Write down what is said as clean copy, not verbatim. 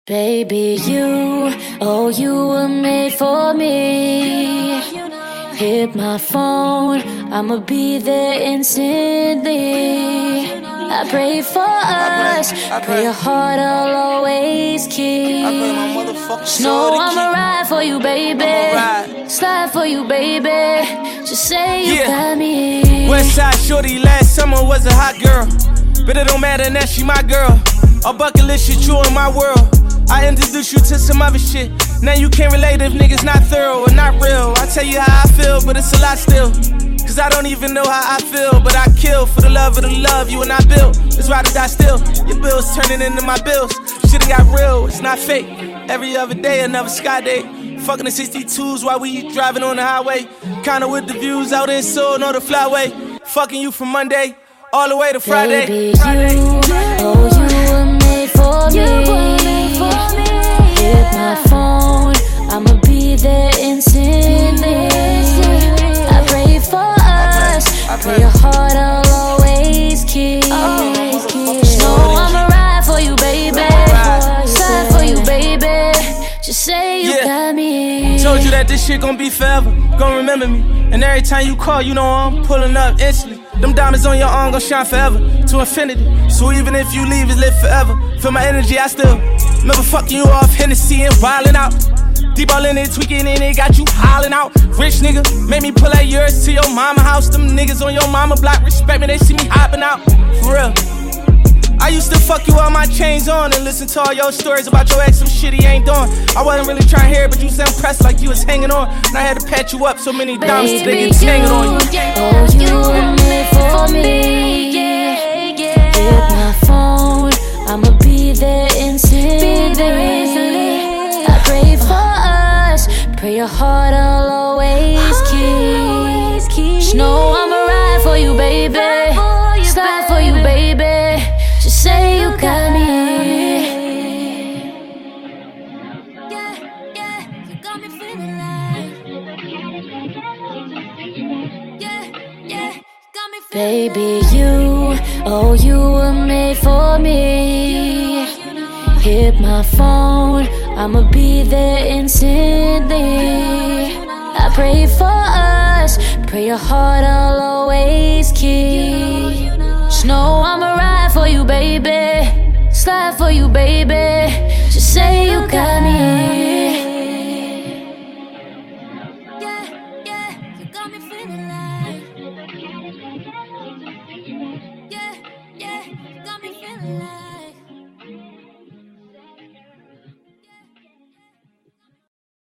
Baby, you were made for me. Hit my phone, I'ma be there instantly. I pray for us, pray your heart I'll always keep. No, I'ma ride for you, baby. Slide for you, baby. Just say you got me. Westside shorty, last summer was a hot girl, but it don't matter now, she my girl. A bucket list shit, you in my world. I introduced you to some other shit. Now you can't relate if niggas not thorough or not real. I tell you how I feel, but it's a lot still. Cause I don't even know how I feel, but I kill for the love of the love you and I built. It's ride or die still. Your bills turning into my bills. Shit got real, it's not fake. Every other day, another sky day. Fucking the 62s while we driving on the highway. Kinda with the views out in Seoul, know the flyway. Fucking you from Monday all the way to Friday. Baby, you were made for me. Hit my phone, I'ma be there instantly. I pray for us, pray your heart I'll always keep. No, I'ma ride for you, baby. Slide for you, baby. Just say you got me. Told you that this shit gon' be forever, gon' remember me. And every time you call, you know I'm pulling up instantly. Them diamonds on your arm gon' shine forever, to infinity. So even if you leave, it's lit forever. Feel my energy, I still remember fucking you off Hennessy and wildin' out. Deep all in it, tweaking in it, got you hollin' out. Rich nigga, made me pull out yours to your mama house. Them niggas on your mama block respect me, they see me hopping out. For real. I used to fuck you all my chains on and listen to all your stories about your ex, some shit he ain't doing. I wasn't really trying to hear it, but you sound pressed like you was hanging on. And I had to pat you up so many diamonds, they get tangled on you. You were made for me. Hit my phone, I'ma be there instantly. I pray for us, pray your heart I'll always keep. No, I'ma ride for you, baby. Slide for you, baby. Just say you got me. You got me feeling like. Got me feeling. Baby, you were made for me. Hit my phone, I'ma be there instantly. I pray for us, pray your heart I'll always keep. No, I'ma ride for you, baby. Slide for you, baby.